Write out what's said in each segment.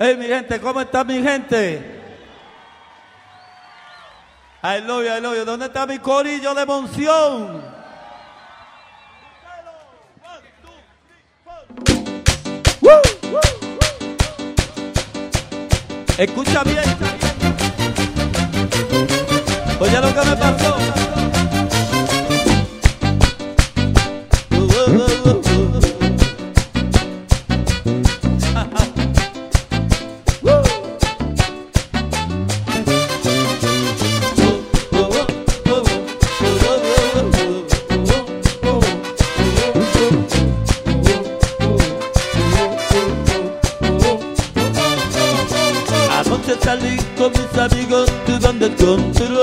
Hey, mi gente, ¿cómo está mi gente? I love you. ¿Dónde está mi corillo de Monción? Escucha bien. Oye lo que me pasó. Anoche salí con mis amigos jugando contra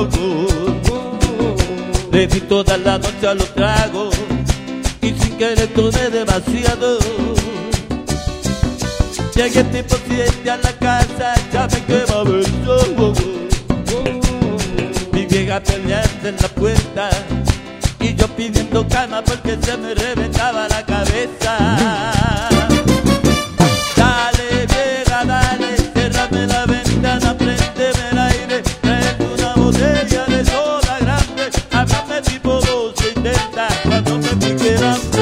le di toda la noche a los tragos y sin querer tomé demasiado. Llegué tipo 7 a la casa, ya me quemaba el sol. Mi vieja peleando en la puerta y yo pidiendo calma porque se me reventaba la cabeza. Dale vieja, dale, cérrame la ventana, préndeme el aire, tráeme una botella de soda grande, háblame tipo 270 cuando me pique el hambre.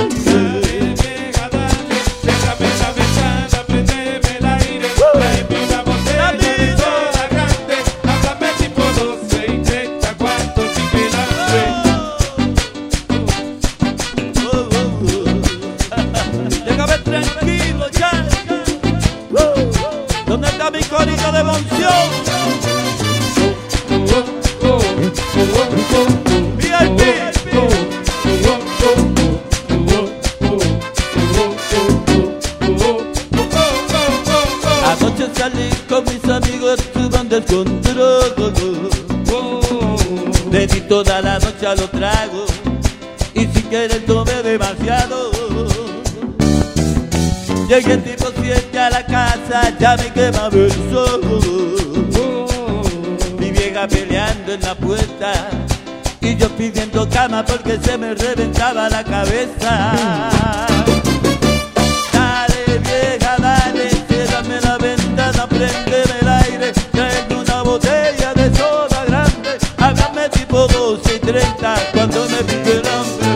Tranquilo ya. ¿Dónde está mi corillo de Monción? VIP. Anoche salí con mis amigos jugando el control. Le di toda la noche a los tragos y sin querer tomé demasiado. Llegué tipo 7 a la casa, ya me quemaba el sol. Mi vieja peleando en la puerta y yo pidiendo cama porque se me reventaba la cabeza. Dale vieja, dale, ciérrame la ventana, préndeme el aire, tráeme una botella de soda grande, hágame tipo 12:30 cuando me pique el hambre.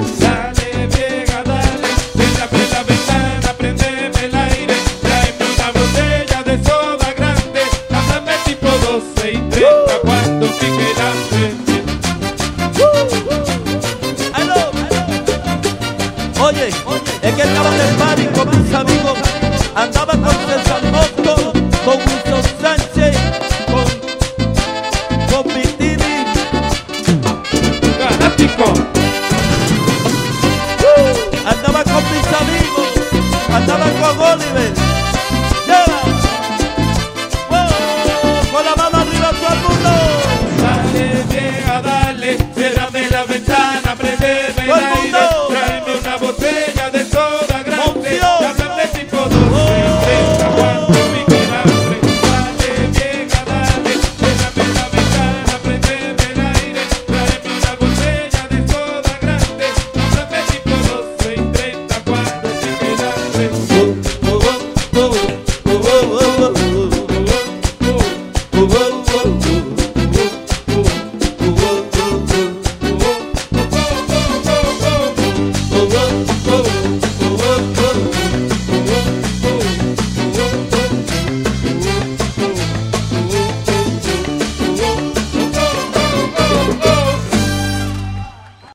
Oye, es que estaba en el party con mis amigos, andaba con César Mosco, con Wilson Sánchez, con Vitini. Galáctico. Andaba con mis amigos, andaba con Oliver. Lleva. Con la mano arriba todo el mundo. Dale, vieja, dale, ciérrame la ventana, prendeme el aire, tráeme una botella de soda grande, háblame tipo 12:30 cuando pique el hambre. Dale, vieja, dale, ciérrame la ventana, prendeme el aire, tráeme una botella de soda grande, háblame tipo 12:30 cuando pique el hambre.